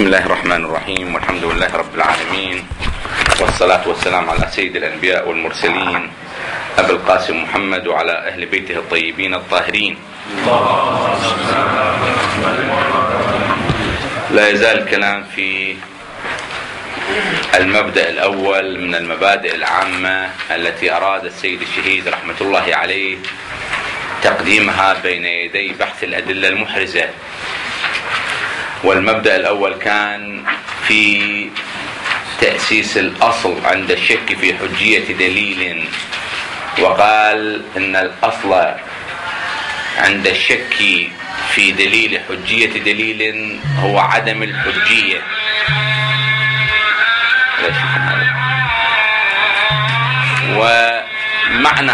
بسم الله الرحمن الرحيم، والحمد لله رب العالمين، والصلاة والسلام على سيد الأنبياء والمرسلين أبي القاسم محمد وعلى أهل بيته الطيبين الطاهرين. لا يزال الكلام في المبدأ الأول من المبادئ العامة التي أراد السيد الشهيد رحمة الله عليه تقديمها بين يدي بحث الأدلة المحرزة. والمبدأ الأول كان في تأسيس الأصل عند الشك في حجية دليل، وقال إن الأصل عند الشك في دليل حجية دليل هو عدم الحجية. ومعنى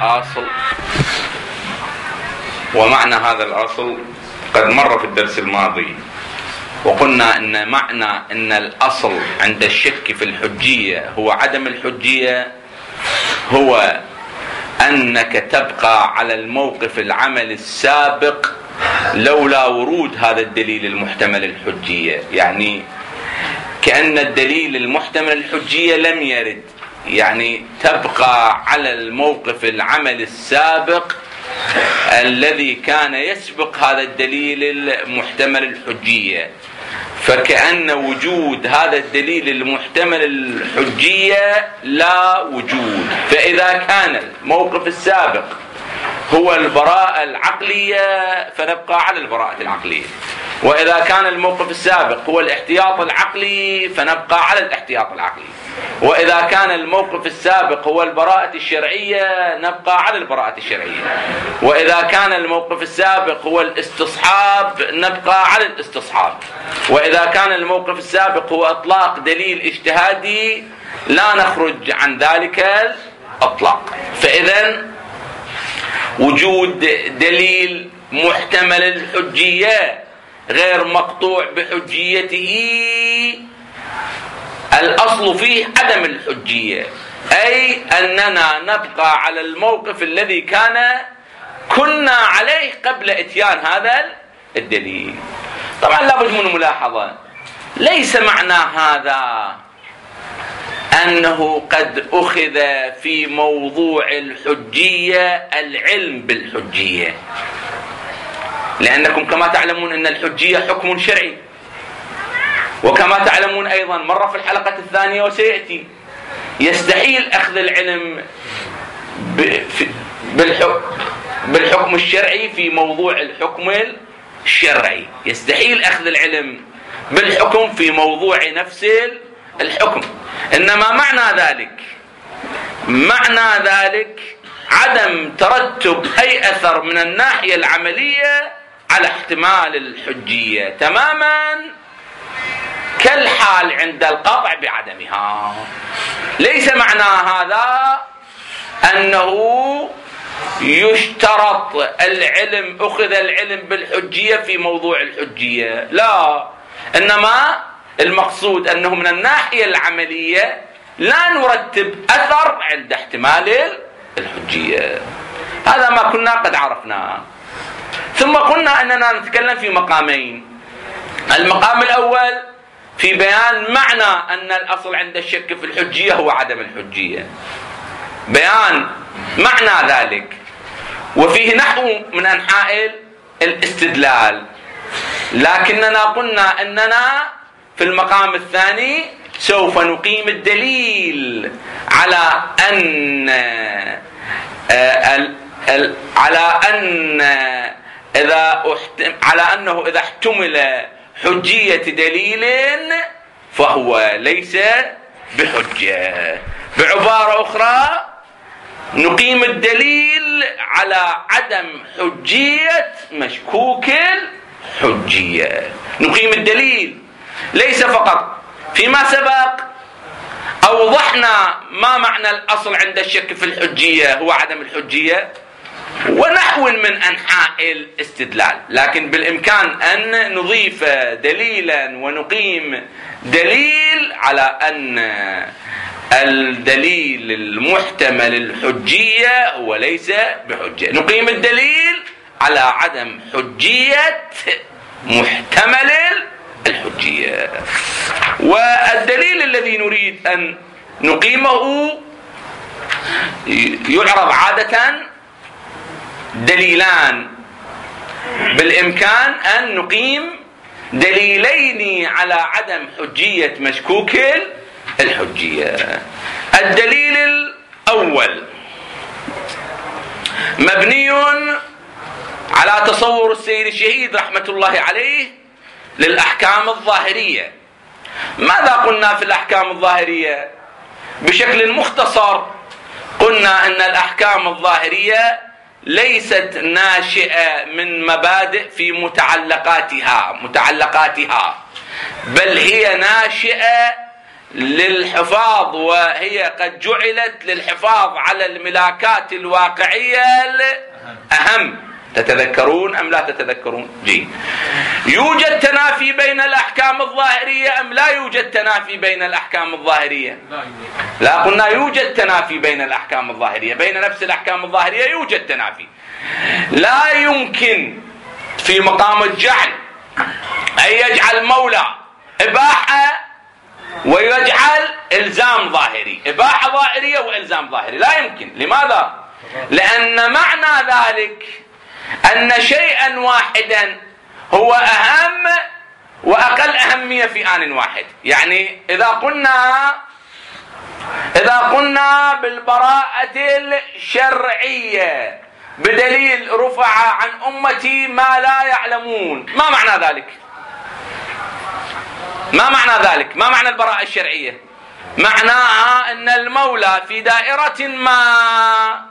هذا الأصل قد مر في الدرس الماضي، وقلنا إن معنى إن الأصل عند الشك في الحجية هو عدم الحجية هو أنك تبقى على الموقف العمل السابق لولا ورود هذا الدليل المحتمل الحجية. يعني كأن الدليل المحتمل الحجية لم يرد، يعني تبقى على الموقف العمل السابق الذي كان يسبق هذا الدليل المحتمل الحجية. فكأن وجود هذا الدليل المحتمل الحجية لا وجود. فإذا كان الموقف السابق هو البراءة العقلية فنبقى على البراءة العقلية، وإذا كان الموقف السابق هو الاحتياط العقلي فنبقى على الاحتياط العقلي، وإذا كان الموقف السابق هو البراءة الشرعية نبقى على البراءة الشرعية، وإذا كان الموقف السابق هو الاستصحاب نبقى على الاستصحاب، وإذا كان الموقف السابق هو إطلاق دليل اجتهادي لا نخرج عن ذلك الإطلاق. فإذا وجود دليل محتمل الحجية غير مقطوع بحجيته الأصل فيه عدم الحجية، أي أننا نبقى على الموقف الذي كنا عليه قبل إتيان هذا الدليل. طبعا لابد من ملاحظة، ليس معنى هذا أنه قد أخذ في موضوع الحجية العلم بالحجية، لأنكم كما تعلمون أن الحجية حكم شرعي، وكما تعلمون أيضا مر في الحلقة الثانية وسيأتي يستحيل أخذ العلم بالحكم الشرعي في موضوع الحكم الشرعي، يستحيل أخذ العلم بالحكم في موضوع نفس الحكم. إنما معنى ذلك عدم ترتب أي أثر من الناحية العملية على احتمال الحجية تماما كالحال عند القطع بعدمها. ليس معنى هذا أنه يشترط أخذ العلم بالحجية في موضوع الحجية، لا، إنما المقصود أنه من الناحية العملية لا نرتب أثر عند احتمال الحجية. هذا ما كنا قد عرفناه. ثم قلنا أننا نتكلم في مقامين. المقام الأول في بيان معنى أن الأصل عند الشك في الحجية هو عدم الحجية، بيان معنى ذلك، وفيه نحو من أنحاء الاستدلال. لكننا قلنا أننا في المقام الثاني سوف نقيم الدليل على أنه إذا احتمل حجية دليل فهو ليس بحجة. بعبارة أخرى نقيم الدليل على عدم حجية مشكوك الحجية. نقيم الدليل ليس فقط فيما سبق أوضحنا ما معنى الأصل عند الشك في الحجية هو عدم الحجية ونحو من أنحاء الاستدلال، لكن بالإمكان أن نضيف دليلا ونقيم دليل على أن الدليل المحتمل الحجية هو ليس بحجة. نقيم الدليل على عدم حجية محتمل الحجية. الدليل الذي نريد أن نقيمه يعرض عادة دليلان، بالإمكان أن نقيم دليلين على عدم حجية مشكوك الحجية. الدليل الأول مبني على تصور السيد الشهيد رحمة الله عليه للأحكام الظاهرية. ماذا قلنا في الأحكام الظاهرية؟ بشكل مختصر قلنا أن الأحكام الظاهرية ليست ناشئة من مبادئ في متعلقاتها، بل هي ناشئة للحفاظ، وهي قد جعلت للحفاظ على الملاكات الواقعية الأهم. تتذكرون أم لا تتذكرون؟ جيد. يوجد تنافي بين الأحكام الظاهرية أم لا يوجد تنافي بين الأحكام الظاهرية؟ لا، قلنا يوجد تنافي بين الأحكام الظاهرية، بين نفس الأحكام الظاهرية يوجد تنافي. لا يمكن في مقام الجعل أن يجعل مولى إباحة ويجعل إلزام ظاهري، إباحة ظاهرية وإلزام ظاهري، لا يمكن. لماذا؟ لأن معنى ذلك أن شيئا واحدا هو أهم وأقل أهمية في آن واحد. يعني إذا قلنا بالبراءة الشرعية بدليل رفع عن أمتي ما لا يعلمون، ما معنى ذلك؟ ما معنى البراءة الشرعية؟ معناها أن المولى في دائرة ما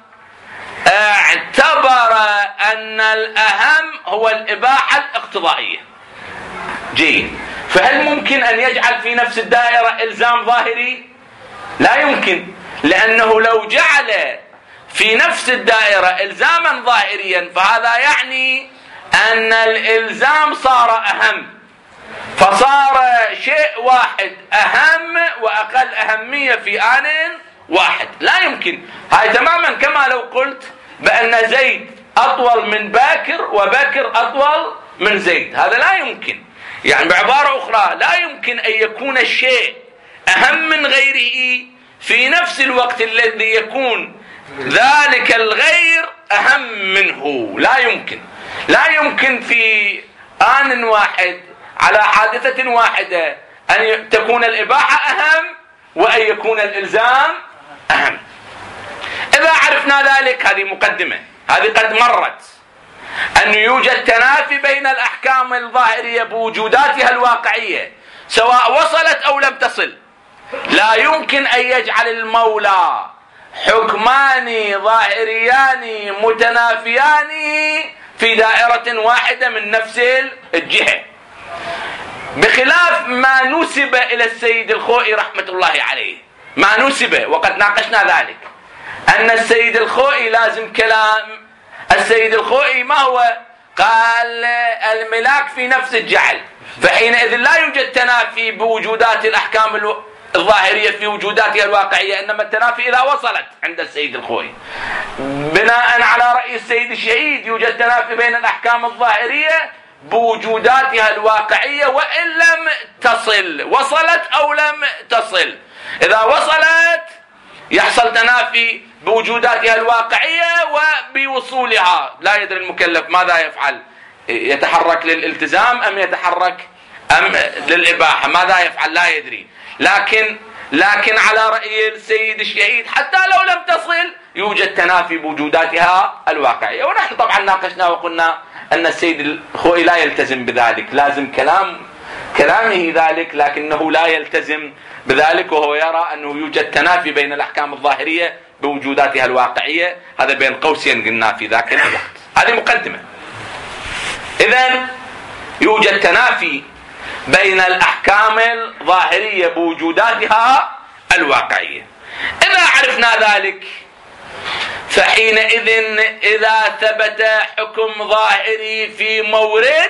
اعتبر أن الأهم هو الإباحة الاقتضائية. جيد. فهل ممكن أن يجعل في نفس الدائرة إلزام ظاهري؟ لا يمكن، لأنه لو جعل في نفس الدائرة إلزاما ظاهريا فهذا يعني أن الإلزام صار أهم، فصار شيء واحد أهم وأقل أهمية في آن واحد. لا يمكن. هاي تماما كما لو قلت بأن زيد أطول من باكر وباكر أطول من زيد، هذا لا يمكن. يعني بعبارة أخرى لا يمكن أن يكون الشيء أهم من غيره في نفس الوقت الذي يكون ذلك الغير أهم منه. لا يمكن في آن واحد على حادثة واحدة أن تكون الإباحة أهم وأن يكون الإلزام أهم. إذا عرفنا ذلك، هذه مقدمة، هذه قد مرت، أن يوجد تنافي بين الأحكام الظاهرية بوجوداتها الواقعية سواء وصلت أو لم تصل. لا يمكن أن يجعل المولى حكمان ظاهريان متنافيان في دائرة واحدة من نفس الجهة، بخلاف ما نسب إلى السيد الخوئي رحمة الله عليه. ما نسب، وقد ناقشنا ذلك، أن السيد الخوئي لازم كلام السيد الخوئي ما هو؟ قال الملاك في نفس الجعل، فحينئذ لا يوجد تنافي بوجودات الأحكام الظاهرية في وجوداتها الواقعية، إنما التنافي إذا وصلت عند السيد الخوئي. بناء على رأي السيد الشهيد يوجد تنافي بين الأحكام الظاهرية بوجوداتها الواقعية وإن لم تصل، وصلت أو لم تصل. إذا وصلت يحصل تنافي بوجوداتها الواقعية وبوصولها. لا يدري المكلف ماذا يفعل، يتحرك للالتزام أم يتحرك أم للإباحة، ماذا يفعل لا يدري. لكن على رأي السيد الشهيد حتى لو لم تصل يوجد تنافي بوجوداتها الواقعية. ونحن طبعا ناقشنا وقلنا أن السيد الخوئي لا يلتزم بذلك، لازم كلامه ذلك، لكنه لا يلتزم بذلك، وهو يرى أنه يوجد تنافي بين الأحكام الظاهرية بوجوداتها الواقعية. هذا بين قوسين قلنا في ذاك الوقت. هذه مقدمة. إذن يوجد تنافي بين الأحكام الظاهرية بوجوداتها الواقعية. إذا عرفنا ذلك فحينئذ إذا ثبت حكم ظاهري في مورد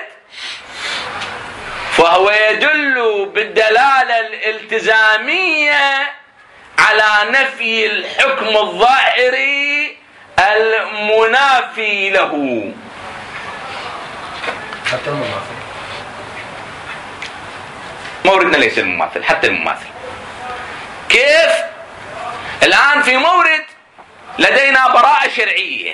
فهو يدل بالدلالة الالتزامية على نفي الحكم الظاهري المنافي له. حتى المماثل. موردنا ليس المماثل، حتى المماثل. كيف؟ الآن في مورد لدينا براءة شرعية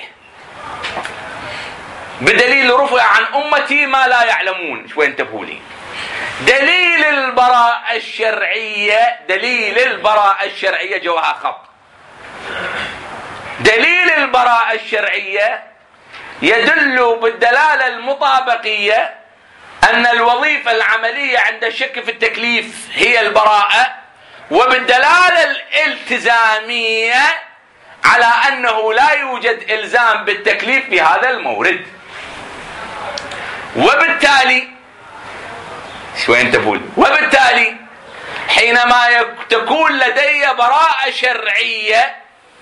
بدليل رفع عن أمتي ما لا يعلمون. شوي انتبهوا لي. دليل البراءة الشرعية جواها خط. دليل البراءة الشرعية يدل بالدلالة المطابقية أن الوظيفة العملية عند الشك في التكليف هي البراءة، وبالدلالة الالتزامية على أنه لا يوجد إلزام بالتكليف في هذا المورد. وبالتالي حينما تكون لدي براءة شرعية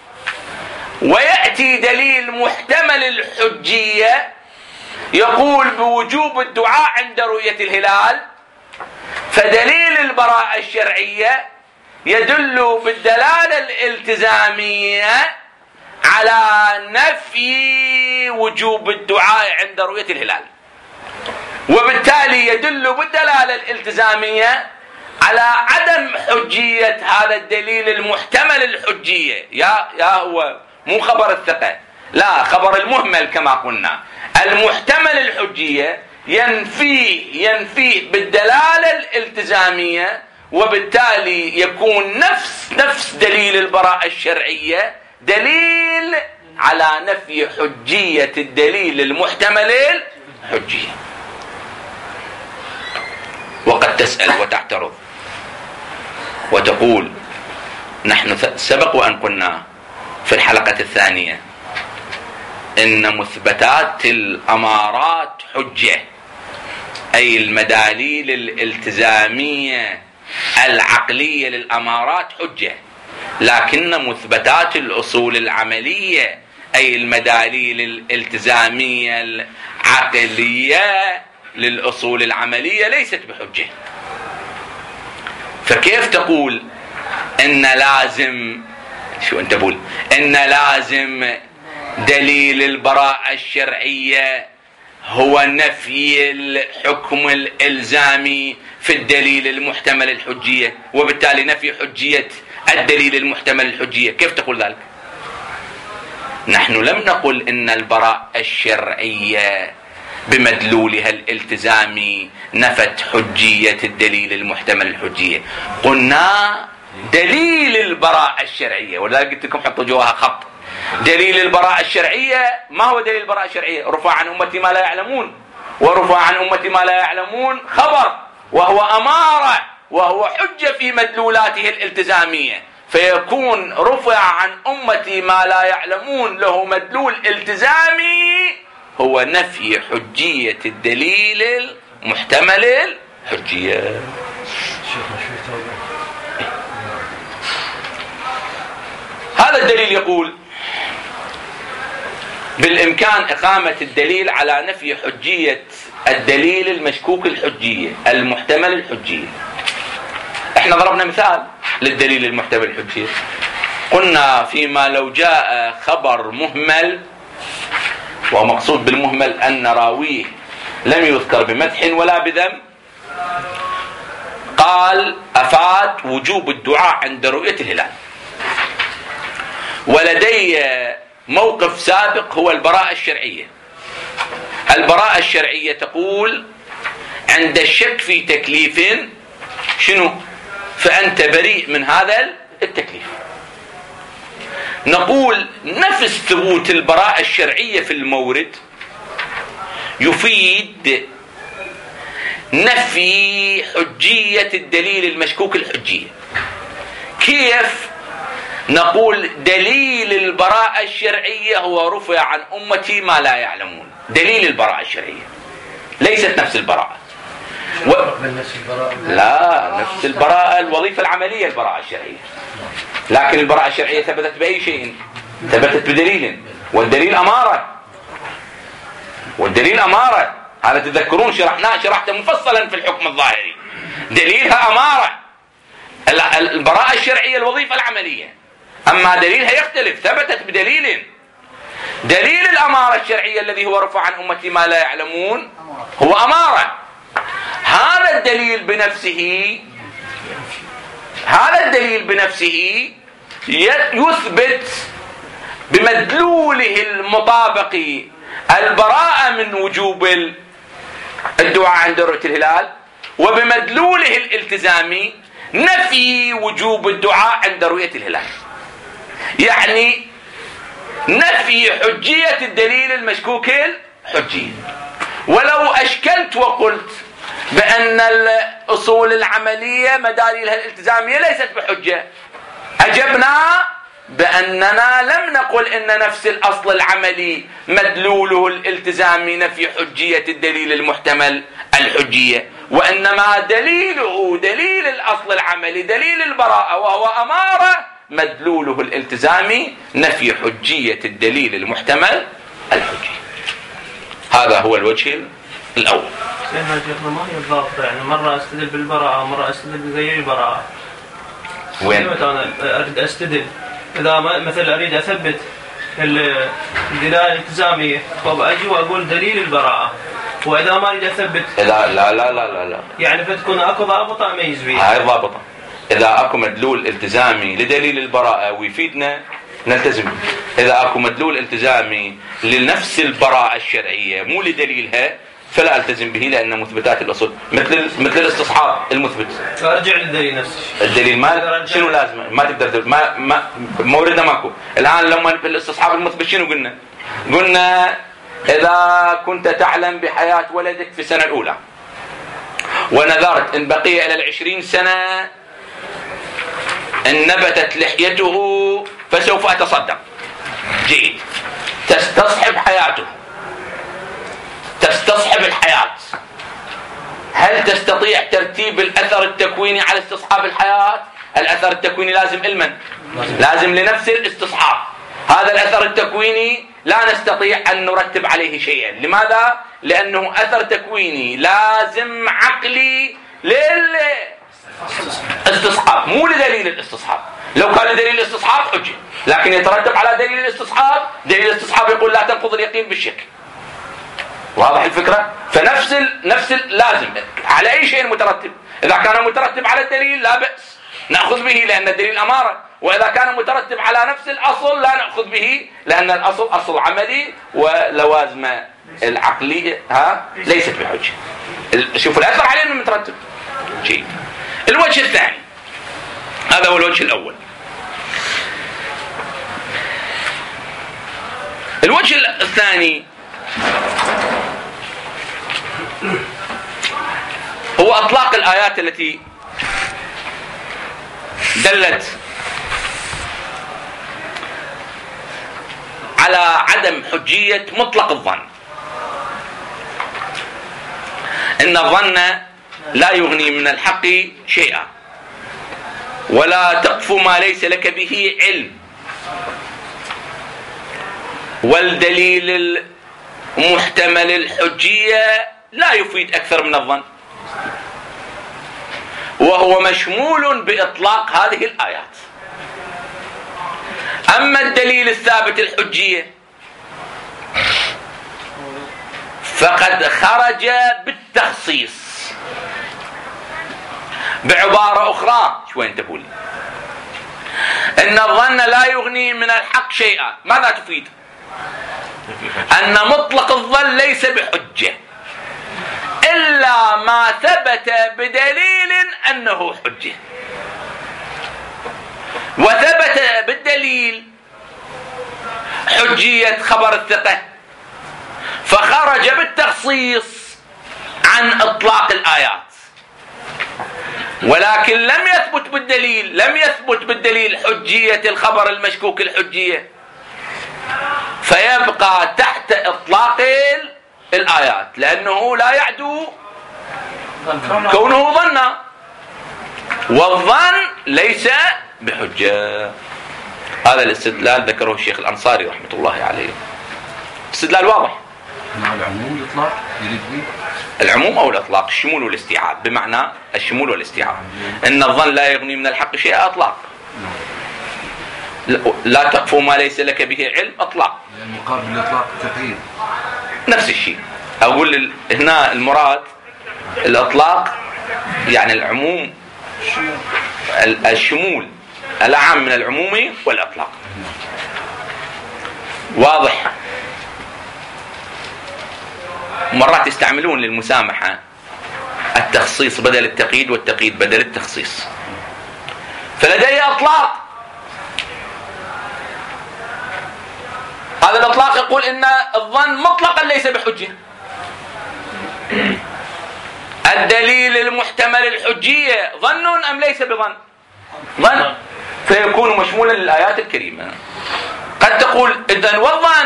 ويأتي دليل محتمل الحجية يقول بوجوب الدعاء عند رؤية الهلال، فدليل البراءة الشرعية يدل بالدلالة الالتزامية على نفي وجوب الدعاء عند رؤية الهلال، وبالتالي يدل بالدلالة الالتزامية على عدم حجية هذا الدليل المحتمل الحجية. يا هو مو خبر الثقة، لا، خبر المهمل كما قلنا. المحتمل الحجية ينفيه بالدلالة الالتزامية، وبالتالي يكون نفس دليل البراءة الشرعية دليل على نفي حجية الدليل المحتمل الحجية. وقد تسأل وتعترض وتقول نحن سبق وأن قلنا في الحلقة الثانية إن مثبتات الأمارات حجة، أي المداليل الالتزامية العقلية للأمارات حجة، لكن مثبتات الأصول العملية أي المداليل الالتزامية العقلية للأصول العملية ليست بحجة. فكيف تقول إن لازم دليل البراءة الشرعية هو نفي الحكم الإلزامي في الدليل المحتمل الحجية، وبالتالي نفي حجية الدليل المحتمل الحجية؟ كيف تقول ذلك؟ نحن لم نقل إن البراءة الشرعية بمدلولها الالتزامي نفت حجية الدليل المحتمل الحجية، قلنا دليل البراءة الشرعية، ولذلك قلت لكم حطوا جواها خط. دليل البراءة الشرعية، ما هو دليل البراءة الشرعية؟ رفع عن أمتي ما لا يعلمون، ورفع عن أمتي ما لا يعلمون خبر، وهو أمارة، وهو حجة في مدلولاته الالتزامية، فيكون رفع عن أمتي ما لا يعلمون له مدلول التزامي هو نفي حجية الدليل المحتمل الحجية. هذا الدليل يقول بالإمكان إقامة الدليل على نفي حجية الدليل المشكوك الحجية المحتمل الحجية. احنا ضربنا مثال للدليل المحتمل الحجية، قلنا فيما لو جاء خبر مهمل، ومقصود بالمهمل أن راويه لم يذكر بمدح ولا بذم، قال أفاد وجوب الدعاء عند رؤية الهلال، ولدي موقف سابق هو البراءة الشرعية. البراءة الشرعية تقول عند الشك في تكليف شنو؟ فأنت بريء من هذا التكليف. نقول نفس ثبوت البراءة الشرعية في المورد يفيد نفي حجية الدليل المشكوك الحجية. كيف؟ نقول دليل البراءة الشرعية هو رفع عن أمتي ما لا يعلمون، دليل البراءة الشرعية، ليست نفس البراءة. لا، نفس البراءة الوظيفة العملية البراءة الشرعية، لكن البراءة الشرعية ثبتت بأي شيء؟ ثبتت بدليل، والدليل أمارة. هذا تذكرون شرحته مفصلا في الحكم الظاهري، دليلها أمارة. البراءة الشرعية الوظيفة العملية، أما دليلها يختلف، ثبتت بدليل. دليل الأمارة الشرعية الذي هو رفع عن أمتي ما لا يعلمون هو أمارة. هذا الدليل بنفسه هذا الدليل بنفسه يثبت بمدلوله المطابق البراءة من وجوب الدعاء عند رؤية الهلال، وبمدلوله الالتزامي نفي وجوب الدعاء عند رؤية الهلال. يعني نفي حجية الدليل المشكوك الحجية. ولو أشكلت وقلت بأن الأصول العملية مداريلها الالتزامية ليست بحجة، أجبنا بأننا لم نقل إن نفس الأصل العملي مدلوله الالتزامي نفي حجية الدليل المحتمل الحجية، وإنما دليله دليل الأصل العملي دليل البراءة وهو أمارة مدلوله الالتزامي نفي حجية الدليل المحتمل الحجي. هذا هو الوجه الأول. سيدنا شيخنا ما هي الضابطة؟ يعني مرة أستدل بالبراءة ومرة أستدل بغير البراءة. وين؟ أنا أريد أستدل إذا مثلا أريد أثبت الدلالة الالتزامية فأجي وأقول دليل البراءة، وإذا ما أريد أثبت لا لا لا لا لا يعني فتكون أكو ضابطة أميز بها. هاي ضابطة. إذا أكو مدلول التزامي لدليل البراءة ويفيدنا نلتزم به، إذا أكو مدلول التزامي لنفس البراءة الشرعية مو لدليلها فلا ألتزم به، لأن مثبتات الأصول مثل الاستصحاب المثبت. أرجع للدليل نفسه. الدليل ما شنو لازم ما تقدر ما موردة ماكو. الآن لما في الاستصحاب المثبت شنو قلنا إذا كنت تعلم بحياة ولدك في السنة الأولى ونذرت إن بقي إلى 20 سنة إن نبتت لحيته فسوف أتصدق. جيد. تستصحب حياته، تستصحب الحياة. هل تستطيع ترتيب الأثر التكويني على استصحاب الحياة؟ الأثر التكويني لازم علما، لازم لنفس الاستصحاب. هذا الأثر التكويني لا نستطيع أن نرتب عليه شيئا. لماذا؟ لأنه أثر تكويني لازم عقلي للاستصحاب مو لدليل الاستصحاب. لو كان دليل الاستصحاب حجة، لكن يترتب على دليل الاستصحاب. دليل الاستصحاب يقول لا تنقض اليقين بالشك. واضح الفكرة؟ فنفس لازم على أي شيء مترتب. إذا كان مترتب على الدليل لا بأس نأخذ به لأن الدليل أمارة، وإذا كان مترتب على نفس الأصل لا نأخذ به لأن الأصل أصل عملي ولوازم العقلية ليست بحجة. شوفوا الأثر عليه من مترتب شيء. الوجه الثاني، هذا هو الوجه الأول. الوجه الثاني هو أطلاق الآيات التي دلت على عدم حجية مطلق الظن. إن الظن لا يغني من الحق شيئا ولا تقف ما ليس لك به علم، والدليل المحتمل الحجية لا يفيد أكثر من الظن، وهو مشمول بإطلاق هذه الآيات. أما الدليل الثابت الحجية فقد خرج بالتخصيص. بعبارة أخرى شوي انتبهوا، إن الظن لا يغني من الحق شيئا. ماذا تفيد؟ أن مطلق الظن ليس بحجة إلا ما ثبت بدليل أنه حجة، وثبت بالدليل حجية خبر الثقة فخرج بالتخصيص عن إطلاق الآيات. ولكن لم يثبت بالدليل حجية الخبر المشكوك الحجية، فيبقى تحت إطلاق الآيات لأنه لا يعدو كونه ظنا، والظن ليس بحجة. هذا الاستدلال ذكره الشيخ الأنصاري رحمة الله عليه. استدلال واضح. العموم الإطلاق العموم أو الإطلاق، الشمول والاستيعاب، بمعنى الشمول والاستيعاب. إن الظن لا يغني من الحق شيء أطلاق. لا تقف ما ليس لك به علم أطلاق. مقابل الإطلاق تقييد. نفس الشيء. أقول هنا المراد الإطلاق يعني العموم الشمول الأعم من العموم والإطلاق. واضح؟ مرات يستعملون للمسامحة التخصيص بدل التقييد والتقييد بدل التخصيص. فلدي أطلاق، هذا الإطلاق يقول إن الظن مطلقا ليس بحجة. الدليل المحتمل الحجية ظن أم ليس بظن؟ ظن، فيكون مشمولا للآيات الكريمة. قد تقول إذن والظن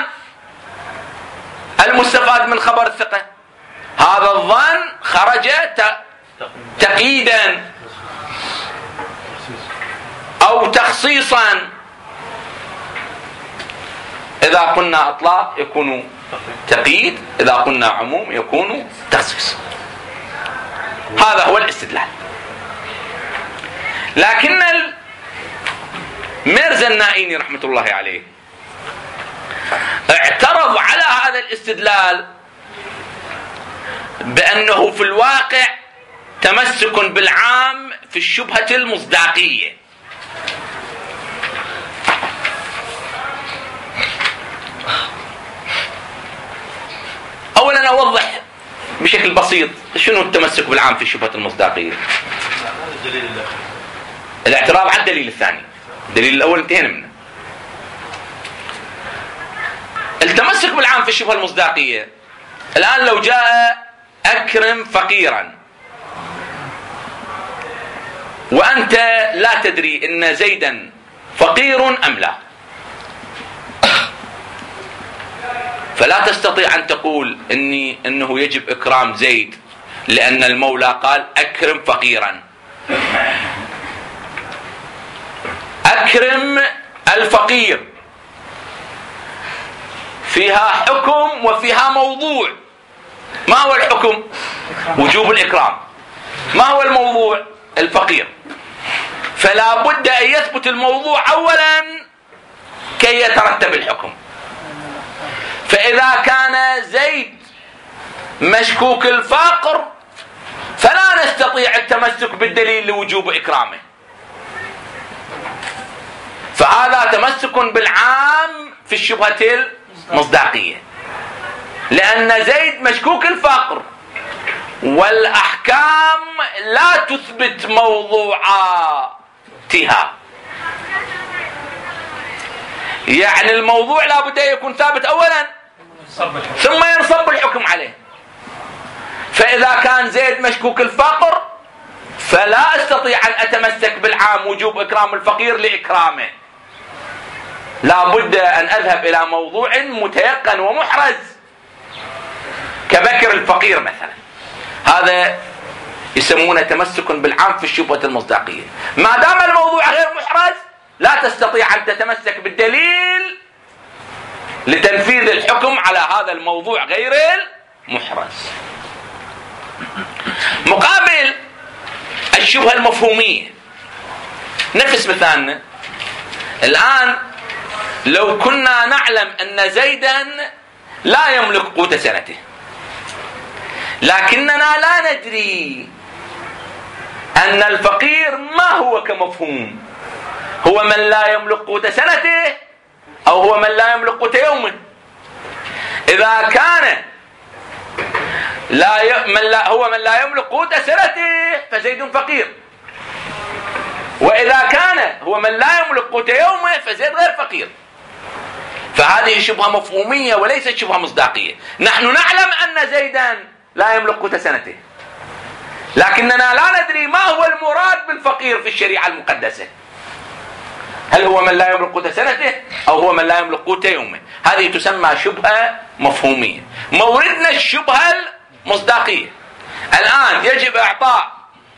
المستفاد من خبر الثقة، هذا الظن خرج تقييدا أو تخصيصا. إذا قلنا إطلاق يكون تقييد، إذا قلنا عموم يكون تخصيص. هذا هو الاستدلال. لكن الميرزا النائيني رحمة الله عليه اعترض على هذا الاستدلال بأنه في الواقع تمسك بالعام في الشبهة المصداقية. أولا أوضح بشكل بسيط شنو التمسك بالعام في الشبهة المصداقية. الاعتراض على الدليل الثاني، الدليل الأول انتهينا منه. التمسك بالعام في الشبهة المصداقية، الآن لو جاء أكرم فقيرا وأنت لا تدري إن زيدا فقير أم لا، فلا تستطيع أن تقول إنه يجب إكرام زيد لأن المولى قال أكرم فقيرا. أكرم الفقير فيها حكم وفيها موضوع. ما هو الحكم؟ وجوب الإكرام. ما هو الموضوع؟ الفقير. فلا بد أن يثبت الموضوع أولا كي يترتب الحكم. فإذا كان زيد مشكوك الفقر فلا نستطيع التمسك بالدليل لوجوب إكرامه، فهذا تمسك بالعام في الشبهة المصداقية، لأن زيد مشكوك الفقر والأحكام لا تثبت موضوعاتها. يعني الموضوع لا بد أن يكون ثابت أولا ثم ينصب الحكم عليه. فإذا كان زيد مشكوك الفقر فلا أستطيع أن أتمسك بالعام وجوب إكرام الفقير لإكرامه، لا بد أن أذهب إلى موضوع متيقن ومحرز كبكر الفقير مثلا. هذا يسمونه تمسك بالعام في الشبهة المصداقية. ما دام الموضوع غير محرز لا تستطيع أن تتمسك بالدليل لتنفيذ الحكم على هذا الموضوع غير المحرز. مقابل الشبهة المفهومية، نفس مثالنا الآن، لو كنا نعلم أن زيدا لا يملك قوت سنته لكننا لا ندري أن الفقير ما هو كمفهوم، هو من لا يملك قوت سنته أو هو من لا يملك قوت يومه. إذا كان هو من لا يملك قوت سنته فزيد فقير، وإذا كان هو من لا يملك قوت يومه فزيد غير فقير. فهذه شبهة مفهومية وليست شبهة مصداقية. نحن نعلم أن زيدا لا يملك قوت سنته لكننا لا ندري ما هو المراد بالفقير في الشريعة المقدسة، هل هو من لا يملك قوت سنته أو هو من لا يملك قوت يومه. هذه تسمى شبهة مفهومية. موردنا الشبهة المصداقية. الآن يجب إعطاء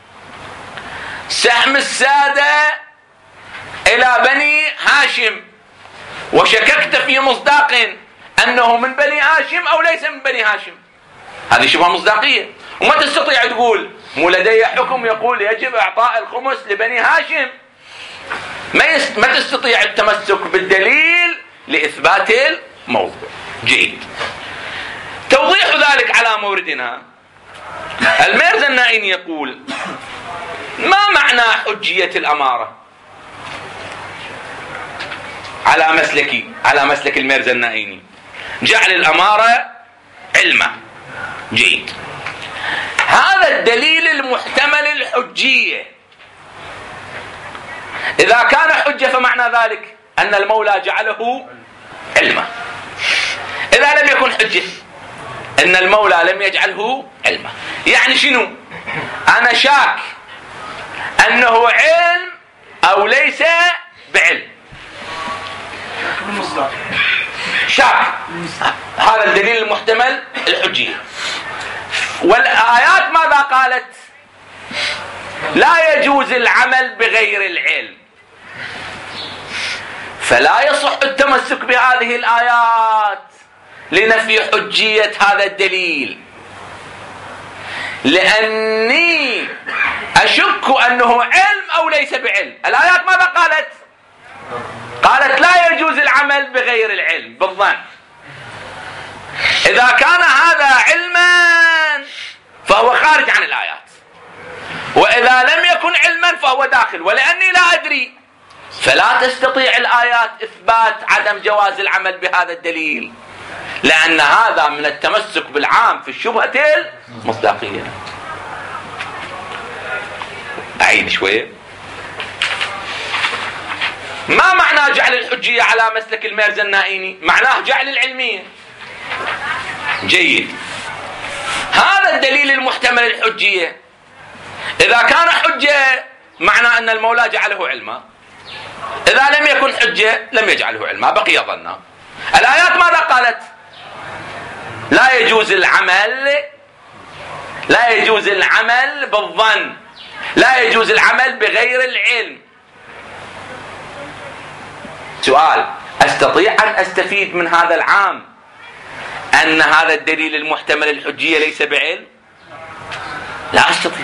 سهم السادة إلى بني هاشم وشككت في مصداق أنه من بني هاشم أو ليس من بني هاشم، هذه شبهة مصداقية. وما تستطيع تقول مو لدي حكم يقول يجب إعطاء الخمس لبني هاشم. ما تستطيع التمسك بالدليل لإثبات الموضوع. جيد. توضيح ذلك على موردنا، الميرزا النائيني يقول ما معنى معنى حجية الأمارة على مسلك الميرزا النائيني؟ جعل الأمارة علما. جيد. هذا الدليل المحتمل الحجية إذا كان حجة فمعنى ذلك أن المولى جعله علما. إذا لم يكن حجة أن المولى لم يجعله علما. يعني شنو؟ أنا شاك أنه علم أو ليس بعلم. شاك. هذا الدليل المحتمل الحجية. والآيات ماذا قالت؟ لا يجوز العمل بغير العلم. فلا يصح التمسك بهذه الآيات لنفي حجية هذا الدليل، لأني أشك أنه علم أو ليس بعلم. الآيات ماذا قالت؟ قالت لا يجوز العمل بغير العلم بالظن. إذا كان هذا علما فهو خارج عن الآيات، وإذا لم يكن علما فهو داخل. ولأني لا أدري فلا تستطيع الآيات إثبات عدم جواز العمل بهذا الدليل، لأن هذا من التمسك بالعام في الشبهة المصداقية. أعيد شوية. ما معنى جعل الحجية على مسلك الميرزا النائيني؟ معناه جعل العلمية. جيد. هذا الدليل المحتمل الحجية إذا كان حجة معنى أن المولى جعله علما، إذا لم يكن حجة لم يجعله علما، بقي ظنا. الآيات ماذا قالت؟ لا يجوز العمل بالظن، لا يجوز العمل بغير العلم. سؤال: أستطيع أن أستفيد من هذا العام أن هذا الدليل المحتمل الحجية ليس بعلم؟ لا أستطيع.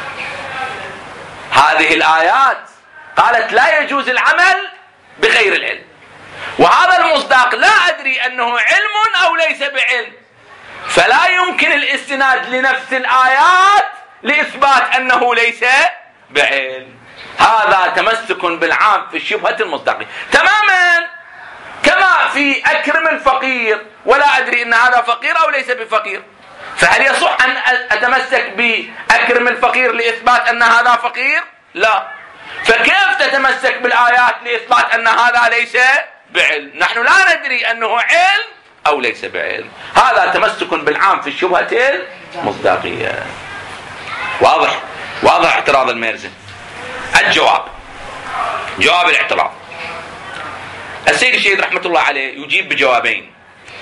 هذه الآيات قالت لا يجوز العمل بغير العلم، وهذا المصداق لا أدري أنه علم أو ليس بعلم، فلا يمكن الاستناد لنفس الآيات لإثبات أنه ليس بعلم. هذا تمسك بالعام في الشبهة المصداقية تماما، كما في أكرم الفقير ولا أدري أن هذا فقير أو ليس بفقير. فهل يصح أن أتمسك بأكرم الفقير لإثبات أن هذا فقير؟ لا. فكيف تتمسك بالآيات لإثبات أن هذا ليس بعلم؟ نحن لا ندري أنه علم أو ليس بعلم. هذا تمسك بالعام في الشبهة المصداقية. واضح اعتراض الميرزا. جواب الاعتراض. السيد الشهيد رحمة الله عليه يجيب بجوابين،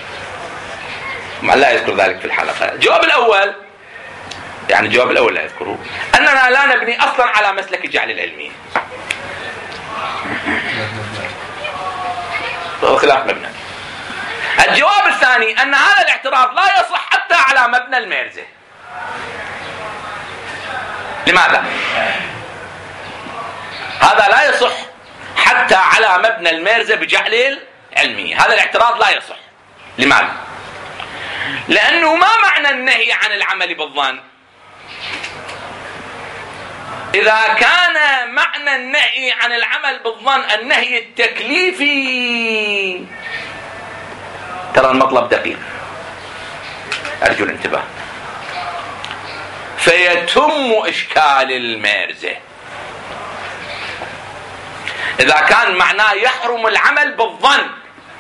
لا يذكر ذلك في الحلقة. الجواب الأول لا يذكره، أننا لا نبني أصلا على مسلك الجعل العلمي، خلاف مبنى. الجواب الثاني أن هذا الاعتراض لا يصح حتى على مبنى الميرزا. لماذا؟ هذا لا يصح حتى على مبنى الميرزا بجعل العلمية. هذا الاعتراض لا يصح. لماذا؟ لأنه ما معنى النهي عن العمل بالظن؟ إذا كان معنى النهي عن العمل بالظن النهي التكليفي، ترى المطلب دقيق، أرجو الانتباه، فيتم إشكال الميرزا. إذا كان معناه يحرم العمل بالظن،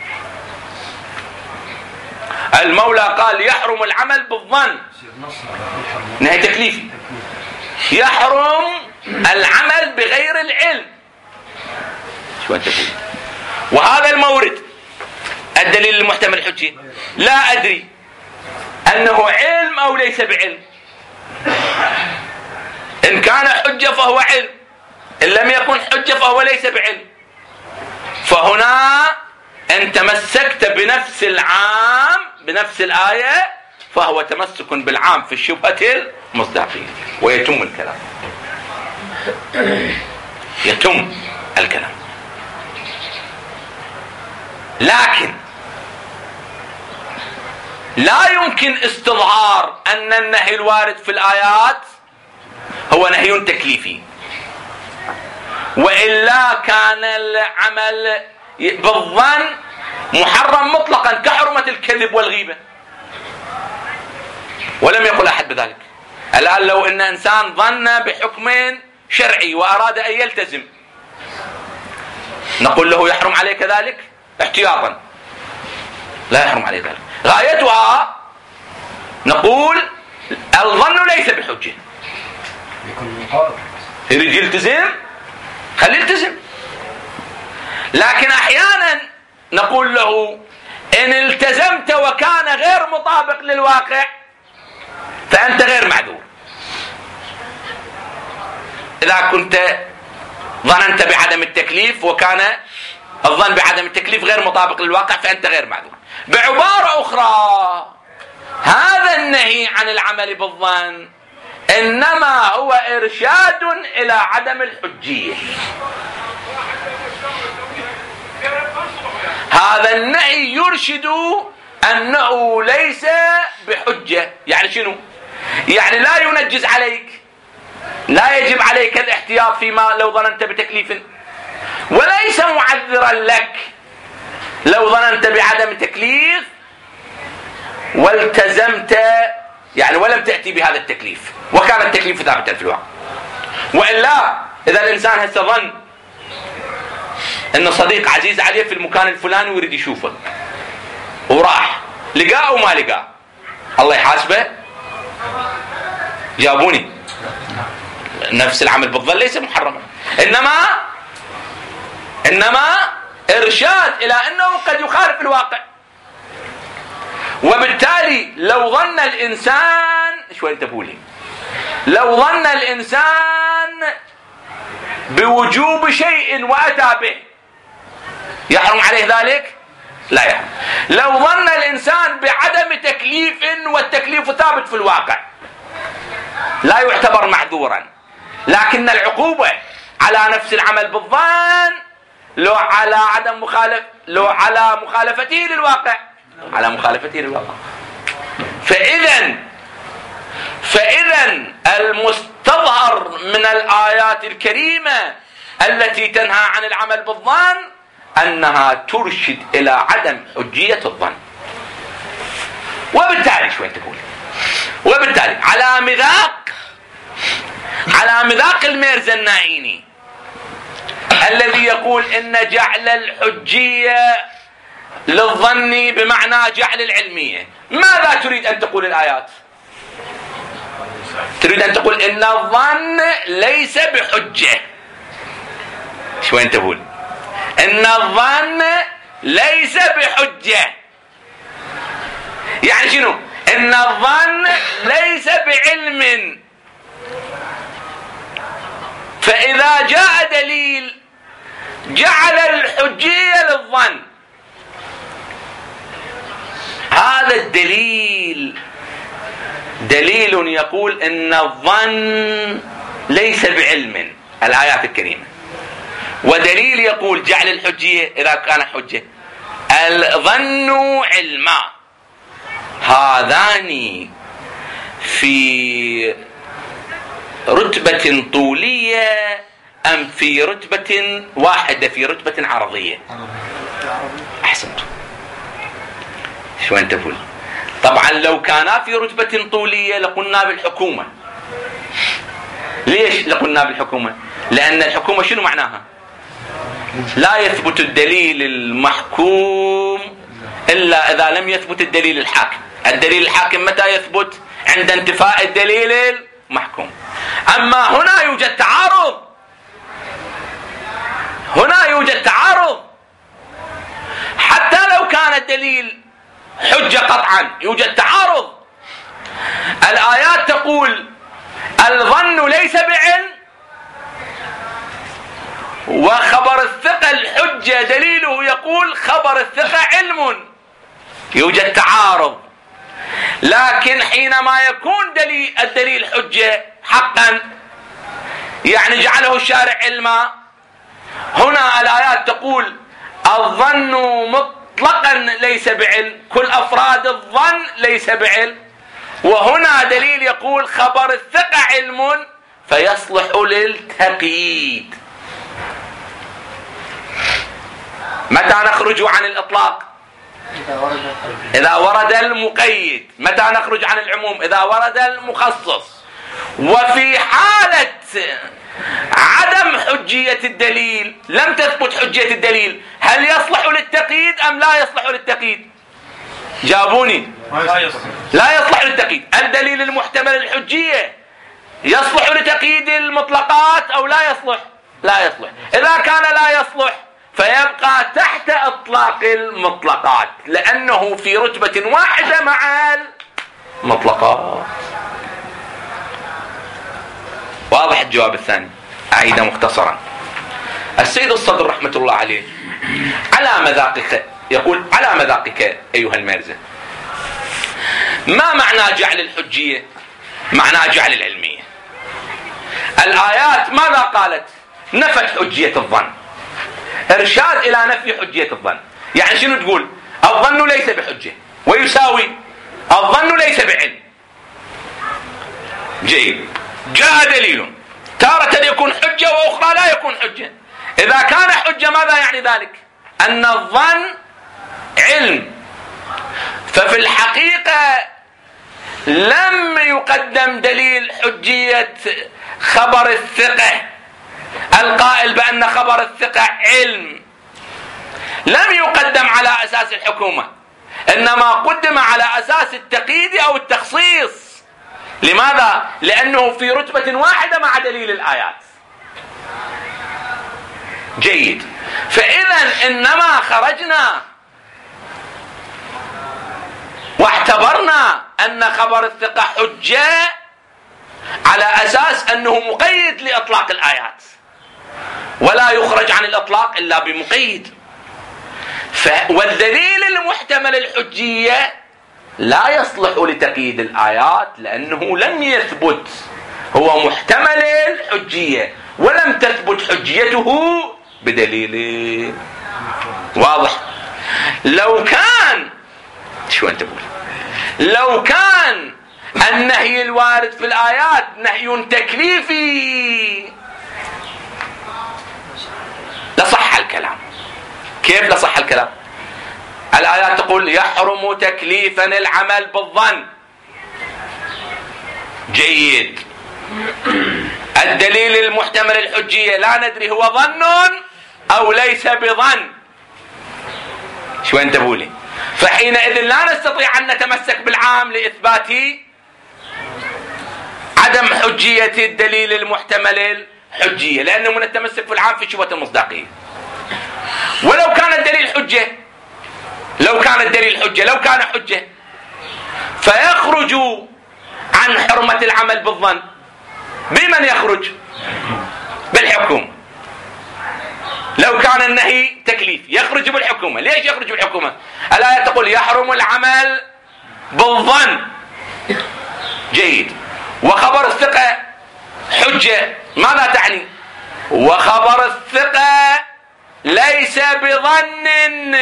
المولى قال يحرم العمل بالظن، نهي تكليفي، يحرم العمل بغير العلم. شو أنت تقول؟ وهذا المورد الدليل المحتمل الحجي لا أدري أنه علم أو ليس بعلم. إن كان حجة فهو علم، إن لم يكن حجة فهو ليس بعلم. فهنا إن تمسكت بنفس العام بنفس الآية فهو تمسك بالعام في الشبهة المصداقية، ويتم الكلام. لكن لا يمكن استظهار أن النهي الوارد في الآيات هو نهي تكليفي. وإلا كان العمل بالظن محرم مطلقا كحرمة الكذب والغيبة، ولم يقل أحد بذلك. الآن لو أن إنسان ظن بحكم شرعي وأراد أن يلتزم، نقول له يحرم عليك ذلك احتياطا؟ لا يحرم عليه ذلك. غايتها نقول الظن ليس بحجة، يريد يلتزم خليه يلتزم. لكن أحيانا نقول له إن التزمت وكان غير مطابق للواقع فأنت غير معذور. إذا كنت ظننت بعدم التكليف وكان الظن بعدم التكليف غير مطابق للواقع فأنت غير معذور. بعبارة أخرى، هذا النهي عن العمل بالظن إنما هو إرشاد إلى عدم الحجية. هذا النهي يرشد أنه ليس بحجة. يعني شنو؟ يعني لا ينجز عليك، لا يجب عليك الاحتياط فيما لو ظننت بتكليف، وليس معذرا لك لو ظننت بعدم تكليف والتزمت يعني ولم تأتي بهذا التكليف وكان التكليف ثابتا في الواقع. وإلا إذا الإنسان هسه ظن أن صديق عزيز عليه في المكان الفلاني ويريد يشوفه وراح لقاه وما لقاه، الله يحاسبه. جابوني نفس العمل بالظن ليس محرما، إنما إرشاد إلى أنه قد يخالف الواقع. وبالتالي لو ظن الإنسان شوي انتبهولي، لو ظن الإنسان بوجوب شيء وأتى به يحرم عليه ذلك؟ لا يحرم. لو ظن الإنسان بعدم تكليف والتكليف ثابت في الواقع لا يعتبر معذورا، لكن العقوبة على نفس العمل بالظن لو على مخالفته للواقع، على مخالفته للواقع. فإذا المستظهر من الآيات الكريمة التي تنهى عن العمل بالظن أنها ترشد إلى عدم حجية الظن. وبالتالي شو تقول؟ وبالتالي على مذاق الميرزا النائيني الذي يقول إن جعل الحجية للظن بمعنى جعل العلمية، ماذا تريد أن تقول الآيات؟ تريد أن تقول إن الظن ليس بحجة. شو أنت تقول؟ إن الظن ليس بحجة، يعني شنو؟ إن الظن ليس بعلم. فإذا جاء دليل جعل الحجية للظن، هذا الدليل دليل يقول إن الظن ليس بعلم، الآيات الكريمة. ودليل يقول جعل الحجية إذا كان حجة، الظن علما. هذان في رتبة طولية أم في رتبة واحدة، في رتبة عرضية؟ أحسنت. شو أنت تقول؟ طبعا لو كان في رتبة طولية لقلنا بالحكومة. ليش لقلنا بالحكومة؟ لأن الحكومة شنو معناها؟ لا يثبت الدليل المحكوم إلا إذا لم يثبت الدليل الحاكم. الدليل الحاكم متى يثبت؟ عند انتفاء الدليل المحكوم. أما هنا يوجد تعارض، حتى لو كان الدليل حجة قطعا يوجد تعارض. الآيات تقول الظن ليس بعلم، وخبر الثقة الحجة دليله يقول خبر الثقة علم. يوجد تعارض. لكن حينما يكون الدليل حجة حقا، يعني جعله الشارع علما، هنا الآيات تقول الظن مطلقا ليس بعلم، كل أفراد الظن ليس بعلم. وهنا دليل يقول خبر الثقة علم، فيصلح للتقييد. متى نخرج عن الإطلاق؟ إذا ورد المقيد. متى نخرج عن العموم؟ إذا ورد المخصص. وفي حالة عدم حجية الدليل، لم تثبت حجية الدليل، هل يصلح للتقييد أم لا يصلح للتقييد؟ جابوني. لا يصلح للتقييد. الدليل المحتمل الحجية يصلح لتقييد المطلقات أو لا يصلح؟ لا يصلح. إذا كان لا يصلح فيبقى تحت إطلاق المطلقات، لأنه في رتبة واحدة مع المطلقات. واضح الجواب الثاني؟ أعيده مختصرا. السيد الصدر رحمة الله عليه على مذاقك يقول: على مذاقك أيها المرزا، ما معنى جعل الحجية؟ معنى جعل العلمية. الآيات ماذا قالت؟ نفت حجية الظن، إرشاد إلى نفي حجية الظن. يعني شنو تقول؟ الظن ليس بحجة، ويساوي الظن ليس بعلم. جيد. جاء دليل تارة يكون حجة وأخرى لا يكون حجة. إذا كان حجة ماذا يعني ذلك؟ أن الظن علم. ففي الحقيقة لم يقدم دليل حجية خبر الثقة القائل بأن خبر الثقة علم، لم يقدم على أساس الحكومة، إنما قدم على أساس التقييد أو التخصيص. لماذا؟ لأنه في رتبة واحدة مع دليل الآيات. جيد. فإذا إنما خرجنا واعتبرنا أن خبر الثقة حجة على أساس أنه مقيد لإطلاق الآيات، ولا يخرج عن الإطلاق إلا بمقيد. والدليل المحتمل الحجية لا يصلح لتقييد الآيات لأنه لم يثبت، هو محتمل الحجية ولم تثبت حجيته بدليل. واضح؟ لو كان شو أنت تقول؟ لو كان النهي الوارد في الآيات نهي تكليفي لصح الكلام. كيف لصح الكلام؟ الآيات تقول: يحرم تكليفا العمل بالظن. جيد. الدليل المحتمل الحجية لا ندري هو ظن أو ليس بظن. شو أنت بولي؟ فحينئذ لا نستطيع أن نتمسك بالعام لإثبات عدم حجية الدليل المحتمل الحجية، لأنه من التمسك في العام في شبهة المصداقية. ولو كان الدليل حجة، لو كان حجة فيخرج عن حرمة العمل بالظن بمن يخرج؟ بالحكومة. لو كان النهي تكليف يخرج بالحكومة. ليش يخرج بالحكومة؟ الآية تقول: يحرم العمل بالظن. جيد. وخبر الثقة حجة، ماذا تعني؟ وخبر الثقة ليس بظن،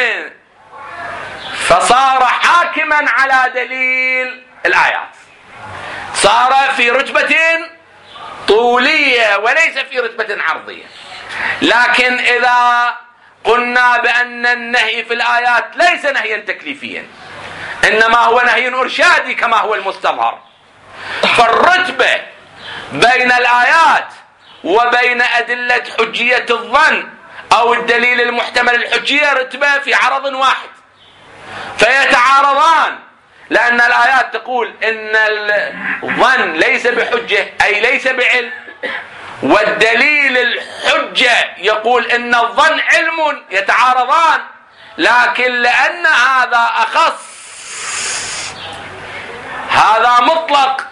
فصار حاكما على دليل الآيات، صار في رتبة طولية وليس في رتبة عرضية. لكن إذا قلنا بأن النهي في الآيات ليس نهيا تكليفيا، إنما هو نهي إرشادي كما هو المستظهر، فالرتبة بين الآيات وبين أدلة حجية الظن أو الدليل المحتمل الحجية رتبة في عرض واحد، فيتعارضان، لأن الآيات تقول إن الظن ليس بحجة أي ليس بعلم، والدليل الحجة يقول إن الظن علم، يتعارضان. لكن لأن هذا أخص، هذا مطلق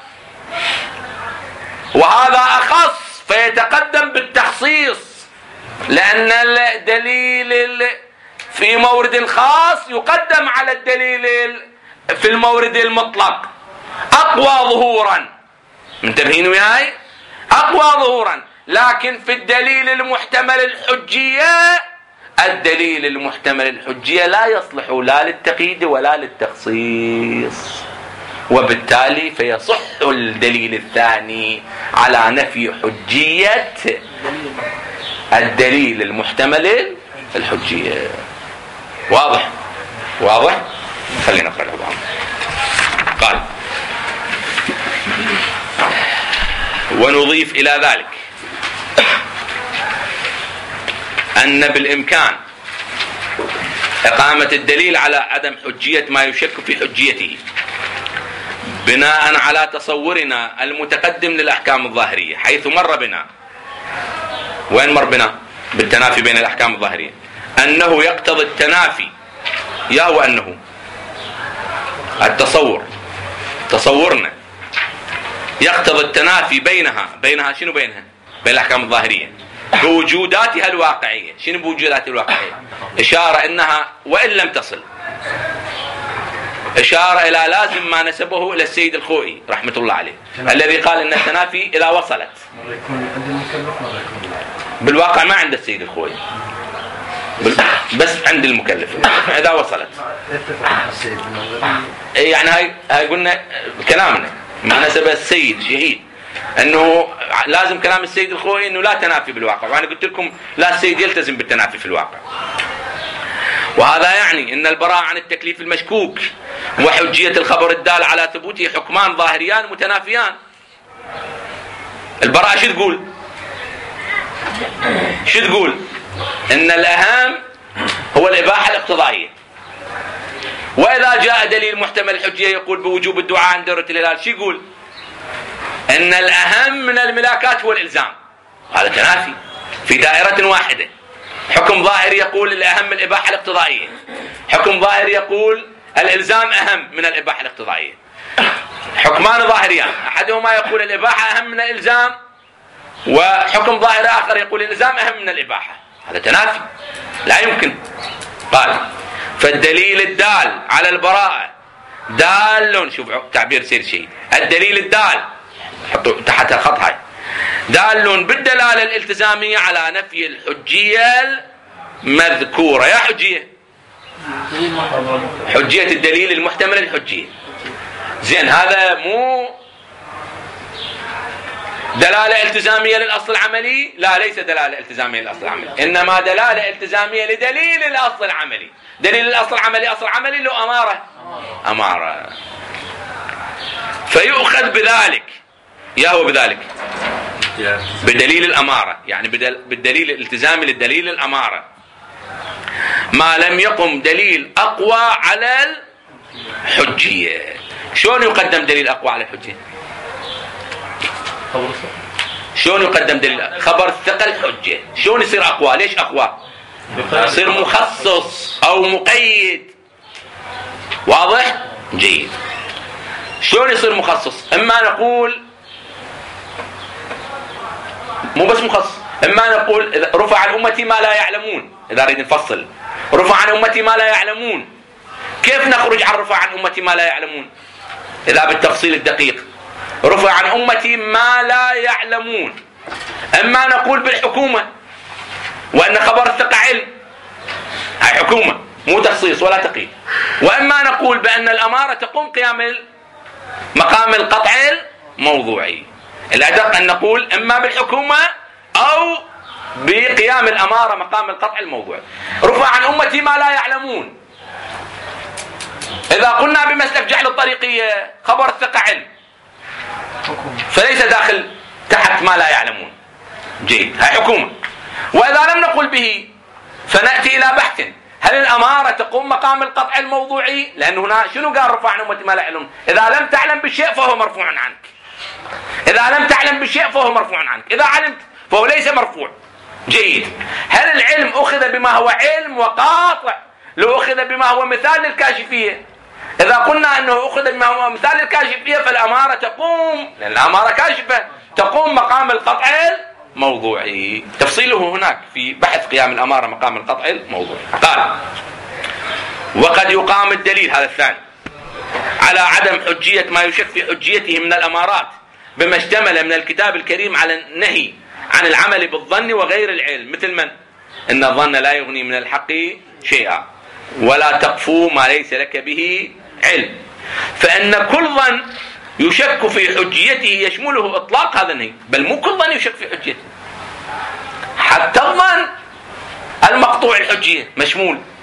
وهذا أخص، فيتقدم بالتخصيص، لأن الدليل في مورد خاص يقدم على الدليل في المورد المطلق أقوى ظهورا. منتبهين وياي؟ أقوى ظهورا. لكن في الدليل المحتمل الحجية، الدليل المحتمل الحجية لا يصلح لا للتقييد ولا للتخصيص، وبالتالي فيصح الدليل الثاني على نفي حجية الدليل المحتمل الحجية. واضح خلينا نقرأ العبارة. قال: ونضيف إلى ذلك أن بالإمكان إقامة الدليل على عدم حجية ما يشك في حجيته بناء على تصورنا المتقدم للأحكام الظاهرية، حيث مر بنا، وين مر بنا؟ بالتنافي بين الأحكام الظاهرية، أنه يقتضي التنافي، هو أنه تصورنا يقتضي التنافي بينها شنو بين الأحكام الظاهرية بوجوداتها الواقعية. شنو بوجوداتها الواقعية؟ إشارة إنها وإن لم تصل، إشارة إلى لازم ما نسبه إلى السيد الخوئي رحمة الله عليه، الذي قال إن التنافي إذا وصلت بالواقع ما عند السيد الخوئي، بس عند المكلف إذا وصلت. يعني هاي قلنا كلامنا ما نسبه السيد شهيد أنه لازم كلام السيد الخوئي أنه لا تنافي بالواقع، وأنا قلت لكم لا السيد يلتزم بالتنافي في الواقع. وهذا يعني أن البراءة عن التكليف المشكوك وحجية الخبر الدال على ثبوته حكمان ظاهريان متنافيان. البراءة شو تقول؟ أن الأهم هو الإباحة الاقتضائية. وإذا جاء دليل محتمل الحجية يقول بوجوب الدعاء عند دورة الهلال، شو يقول؟ أن الأهم من الملاكات هو الإلزام. هذا تنافي في دائرة واحدة. حكم ظاهر يقول الأهم الإباحة الاقتضائية، حكم ظاهر يقول الإلزام أهم من الإباحة الاقتضائية. حكمان ظاهريان، أحدهما يقول الإباحة أهم من الإلزام، وحكم ظاهر آخر يقول الإلزام أهم من الإباحة. هذا تنافي لا يمكن. قال: فالدليل الدال على البراءة دال، شوف تعبير سيد الشهيد، الدليل الدال حطوا تحت الخط هاي، دال بالدلالة الالتزامية على نفي الحجية المذكورة. يا حجية الدليل المحتمل الحجية. زين، هذا مو دلالة التزامية للأصل العملي، لا ليس دلالة التزامية للأصل العملي، إنما دلالة التزامية لدليل الأصل العملي. دليل الأصل العملي أصل عملي له أمارة. فيؤخذ بذلك، هو بذلك بدليل الأمارة، يعني بالدليل الالتزامي للدليل الأمارة، ما لم يقم دليل أقوى على الحجية. شلون يقدم دليل أقوى على الحجية؟ شلون يقدم دليل؟ خبر الثقة الحجة. شلون يصير أقوى؟ ليش أقوى؟ يصير مخصص أو مقيد. واضح؟ جيد. شلون يصير مخصص؟ إما نقول مو بس مخصص، إما نقول رفع عن أمتي ما لا يعلمون. إذا نريد نفصل رفع عن أمتي ما لا يعلمون، كيف نخرج عن رفع عن أمتي ما لا يعلمون؟ إذا بالتفصيل الدقيق رفع عن أمتي ما لا يعلمون، إما نقول بالحكومة وأن خبر الثقة علم، هاي حكومة مو تخصيص ولا تقييد، وإما نقول بأن الأمارة تقوم قيام مقام القطع الموضوعي. الأدق أن نقول إما بالحكومة أو بقيام الأمارة مقام القطع الموضوعي. رفع عن أمتي ما لا يعلمون، إذا قلنا بمسلك جعل الطريقية خبر الثقة علم، فليس داخل تحت ما لا يعلمون. جيد، هاي حكومة. وإذا لم نقل به فنأتي إلى بحث، هل الأمارة تقوم مقام القطع الموضوعي؟ لأن هنا شنو قال رفع عن أمتي ما لا يعلمون؟ إذا لم تعلم بالشيء فهو مرفوع عنك، إذا لم تعلم بالشيء فهو مرفوع عنك، إذا علمت فهو ليس مرفوع. جيد. هل العلم أخذ بما هو علم وقاطع لو أخذ بما هو مثال للكاشفية؟ إذا قلنا أنه أخذ بما هو مثال للكاشفية فالأمارة تقوم، لأن الأمارة كاشفة، تقوم مقام القطع الموضوعي. تفصيله هناك في بحث قيام الأمارة مقام القطع الموضوعي. قال: وقد يقام الدليل، هذا الثاني، على عدم حجية ما يشك في حجيته من الأمارات بما اشتمل من الكتاب الكريم على النهي عن العمل بالظن وغير العلم، مثل من؟ إن الظن لا يغني من الحق شيئا، ولا تقفو ما ليس لك به علم. فإن كل ظن يشك في حجيته يشمله إطلاق هذا النهي، بل مو كل ظن يشك في حجيته، حتى الظن المقطوع الحجية مشمول.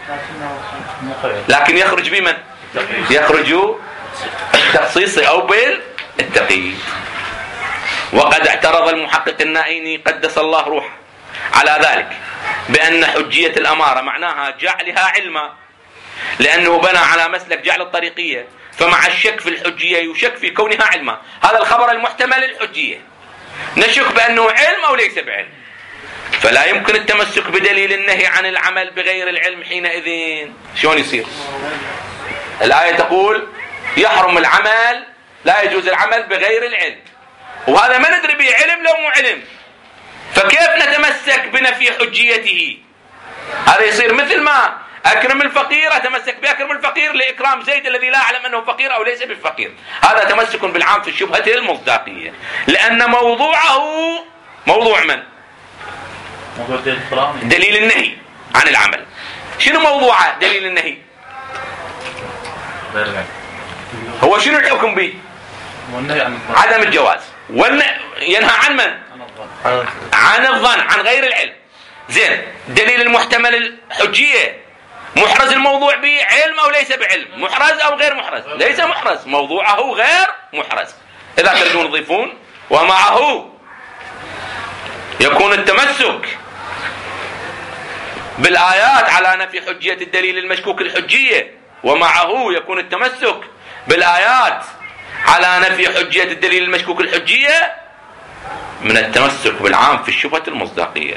لكن يخرج بمن؟ يخرج بالتخصيص أو بالتقييد. وقد اعترض المحقق النائيني قدس الله روحه على ذلك بأن حجية الأمارة معناها جعلها علما، لأنه بنى على مسلك جعل الطريقية، فمع الشك في الحجية يشك في كونها علما. هذا الخبر المحتمل للحجية نشك بأنه علم أو ليس بعلم، فلا يمكن التمسك بدليل النهي عن العمل بغير العلم. حينئذ شلون يصير؟ الآية تقول يحرم العمل، لا يجوز العمل بغير العلم، وهذا ما ندري به علم لو مو علم، فكيف نتمسك بنفي حجيته؟ هذا يصير مثل ما أكرم الفقير أتمسك بأكرم الفقير لإكرام زيد الذي لا أعلم أنه فقير أو ليس بفقير. هذا تمسك بالعام في الشبهة المصداقية، لأن موضوعه موضوع من؟ دليل النهي عن العمل. شنو موضوعه دليل النهي؟ هو شنو الحكم به؟ عدم الجواز. ينهى عن من؟ عن الظن، عن غير العلم. زين، دليل المحتمل الحجية محرز الموضوع به علم أو ليس بعلم؟ محرز أو غير محرز؟ ليس محرز، موضوعه غير محرز. إذا تريدون تضيفون ومعه يكون التمسك بالآيات على نفي حجية الدليل المشكوك الحجية، ومعه يكون التمسك بالآيات على نفي حجية الدليل المشكوك الحجية من التمسك بالعام في الشبهة المصداقية.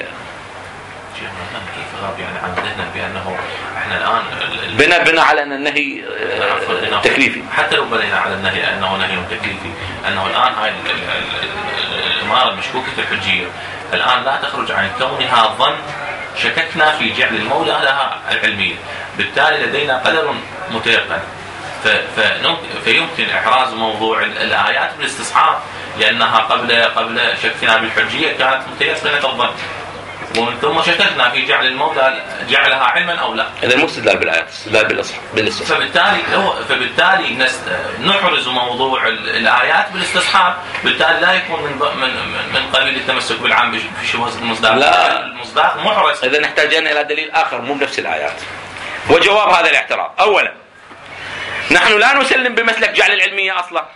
يعني عن ذهننا بأنه احنا الآن بنى على أن النهي تكليفي. حتى لو بنينا على النهي أنه نهي تكليفي، أنه الآن هاي الإمارة المشكوكة الحجية الآن لا تخرج عن كونها ظن شككنا في جعل المولى لها العلمية، بالتالي لدينا قدر متيقن، فيمكن إحراز موضوع الآيات بالاستصحاب، لأنها قبل شكنا بالحجية كانت متيقنة الظن، ومن ثم شككنا في جعل المولى جعلها علما أو لا. إذا مو استدلال بالآيات، استدلال بالاستصحاب. فبالتالي نحرز موضوع الآيات بالاستصحاب، بالتالي لا يكون من قبيل التمسك بالعام في شبهة المصداق. لا، المصداق محرز. إذا نحتاجين إلى دليل آخر مو بنفس الآيات. وجواب هذا الاعتراض: أولا، نحن لا نسلم بمسلك جعل العلمية أصلا،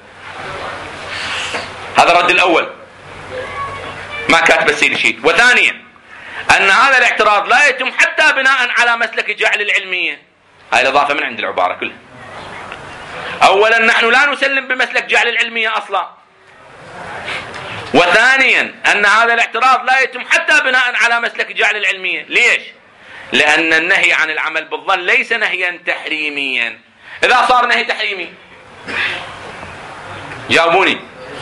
هذا الرد الأول ما كاتب السيد شيء. وثانيا، أن هذا الاعتراض لا يتم حتى بناء على مسلك جعل العلمية. هاي الإضافة من عند العبارة كلها. أولا، نحن لا نسلم بمسلك جعل العلمية أصلا. وثانيا، أن هذا الاعتراض لا يتم حتى بناء على مسلك جعل العلمية. ليش؟ لأن النهي عن العمل بالظن ليس نهيا تحريميا. إذا صار نهي تحريمي جاوبوني.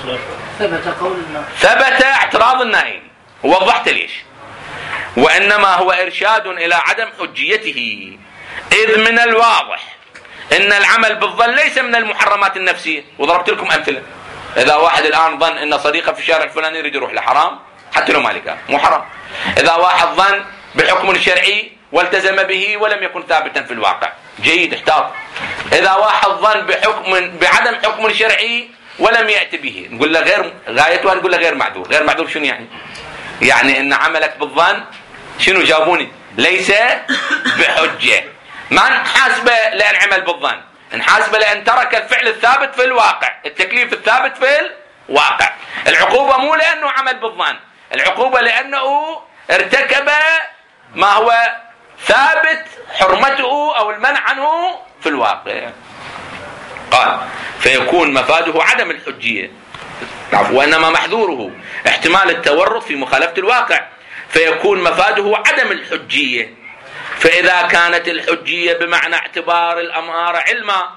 ثبت اعتراض النائي، ووضحت ليش. وإنما هو إرشاد إلى عدم حجيته، إذ من الواضح إن العمل بالظن ليس من المحرمات النفسية. وضربت لكم أمثلة. إذا واحد الآن ظن إن صديقه في الشارع الفلاني يريد يروح لحرام، حتى لو مالك مو حرام. إذا واحد ظن بحكم شرعي والتزم به ولم يكن ثابتا في الواقع، جيد، احتاط. إذا واحد ظن بعدم حكم شرعي ولم يأتي به، نقول له غير غايته، نقول له غير معذور. غير معذور شنو يعني؟ يعني ان عملك بالظن شنو؟ جاوبوني. ليس بحجة. ما نحاسبه لأن عمل بالظن، نحاسبه لأن ترك الفعل الثابت في الواقع، التكليف الثابت في الواقع. العقوبة مو لأنه عمل بالظن، العقوبة لأنه ارتكب ما هو ثابت حرمته أو المنع عنه في الواقع. قال: فيكون مفاده عدم الحجية، وإنما محذوره احتمال التورط في مخالفة الواقع، فيكون مفاده عدم الحجية. فإذا كانت الحجية بمعنى اعتبار الأمارة علما،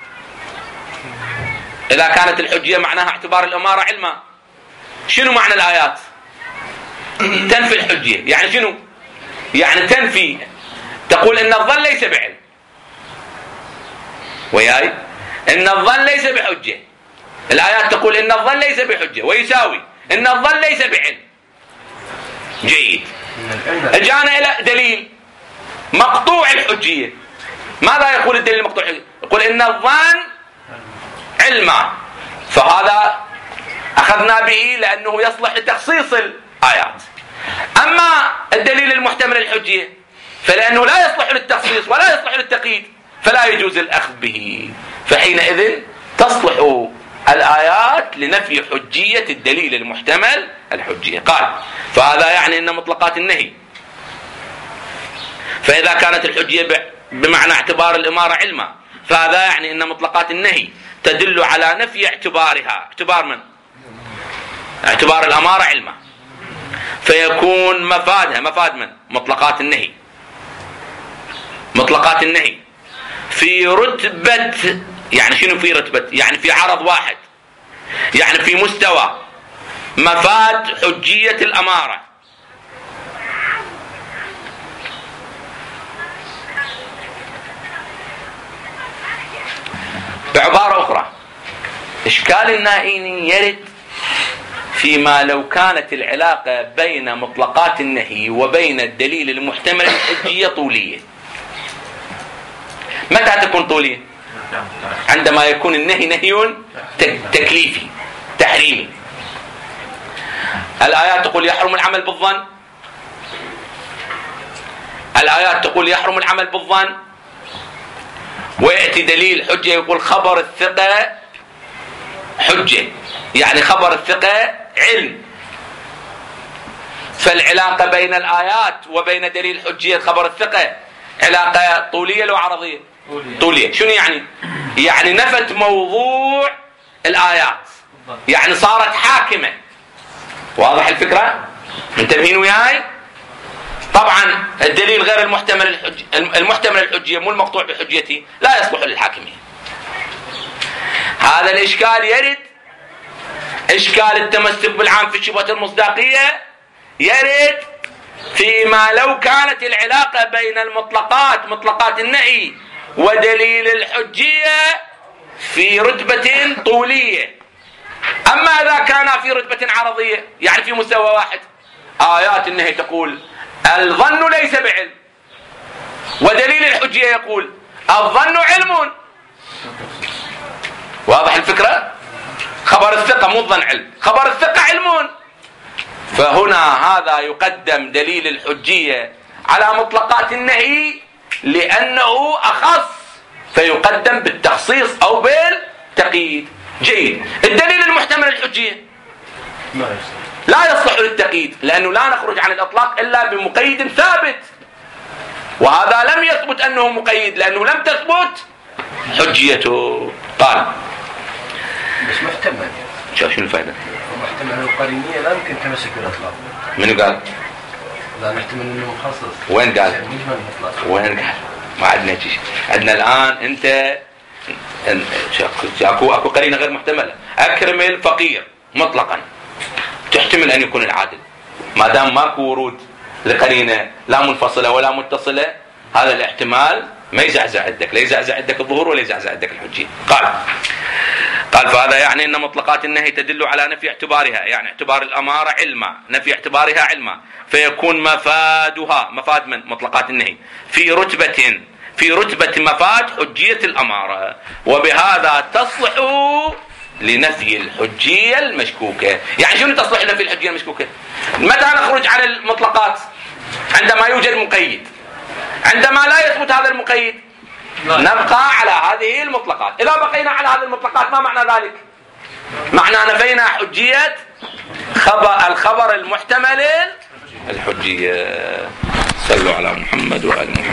إذا كانت الحجية معناها اعتبار الأمارة علما، شنو معنى الآيات؟ تنفي الحجية. يعني شنو؟ يعني تنفي، تقول إن الظن ليس بعلم، وياي إن الظن ليس بحجة. الآيات تقول إن الظن ليس بحجة، ويساوي إن الظن ليس بعلم. جيد. اجانا إلى دليل مقطوع الحجية. ماذا يقول الدليل المقطوع الحجية؟ يقول إن الظن علما، فهذا أخذنا به لأنه يصلح لتخصيص الآيات. أما الدليل المحتمل الحجية فلأنه لا يصلح للتخصيص ولا يصلح للتقييد فلا يجوز الأخذ به. فحينئذ تصلح الآيات لنفي حجية الدليل المحتمل الحجية. قال فهذا يعني أن مطلقات النهي، فإذا كانت الحجية بمعنى اعتبار الإمارة علما، فهذا يعني أن مطلقات النهي تدل على نفي اعتبارها. اعتبار من؟ اعتبار الأمارة علما، فيكون مفادها مفاد من؟ مطلقات النهي. مطلقات النهي في رتبة، يعني شنو في رتبة؟ يعني في عرض واحد، يعني في مستوى مفاد حجية الأمارة. بعبارة أخرى، إشكال النائين يرد فيما لو كانت العلاقة بين مطلقات النهي وبين الدليل المحتمل الحجية طولية. متى تكون طولية؟ عندما يكون النهي نهي تكليفي تحريمي. الآيات تقول يحرم العمل بالظن، الآيات تقول يحرم العمل بالظن، ويأتي دليل حجة يقول خبر الثقة حجة، يعني خبر الثقة علم. فالعلاقة بين الآيات وبين دليل حجية خبر الثقة علاقة طولية لو عرضية؟ طولية. شنو يعني؟ يعني نفت موضوع الآيات، يعني صارت حاكمة. واضح الفكرة؟ منتبهين وياي؟ طبعا الدليل غير المحتمل الحجية مو المقطوع بحجيته لا يصلح للحاكمية. هذا الإشكال يرد، إشكال التمسك بالعام في الشبهة المصداقية يرد فيما لو كانت العلاقة بين المطلقات مطلقات النهي ودليل الحجية في رتبة طولية. أما إذا كان في رتبة عرضية، يعني في مستوى واحد، آيات النهي تقول الظن ليس بعلم، ودليل الحجية يقول الظن علم. واضح الفكرة؟ خبر الثقة مو الظن علم، خبر الثقة علم. فهنا هذا يقدم دليل الحجية على مطلقات النهي لأنه أخص، فيقدم بالتخصيص أو بالتقييد. جيد. الدليل المحتمل الحجية لا يصلح للتقييد، لأنه لا نخرج عن الإطلاق إلا بمقيد ثابت، وهذا لم يثبت أنه مقيد لأنه لم تثبت حجيته. قال بس محتمل. شو الفائدة؟ محتمل القرينية لا يمكن تمسك بالإطلاق. منو قال؟ لا نحتمل أنه مخصص. وين قال؟ وين قال؟ ما عندنا شيء. عندنا الآن أنت أكو قرينة غير محتملة. أكرم الفقير مطلقا تحتمل أن يكون العادل، ما دام ماكو ورود لقرينة لا منفصلة ولا متصلة، هذا الاحتمال ما يزعزع عندك، لا يزعزع عندك الظهور ولا يزعزع عندك الحجية. قال فهذا يعني أن مطلقات النهي تدل على نفي اعتبارها، يعني اعتبار الأمارة علما، نفي اعتبارها علما، فيكون مفادها مفاد من مطلقات النهي في رتبة مفاد حجية الأمارة، وبهذا تصلح لنفي الحجية المشكوكة. يعني شنو تصلح لنفي الحجية المشكوكة؟ متى نخرج عن المطلقات؟ عندما يوجد مقيد. عندما لا يثبت هذا المقيد نبقى على هذه المطلقات. إذا بقينا على هذه المطلقات ما معنى ذلك؟ معنى نفينا حجية الخبر المحتمل الحجية. صلوا على محمد وآل محمد.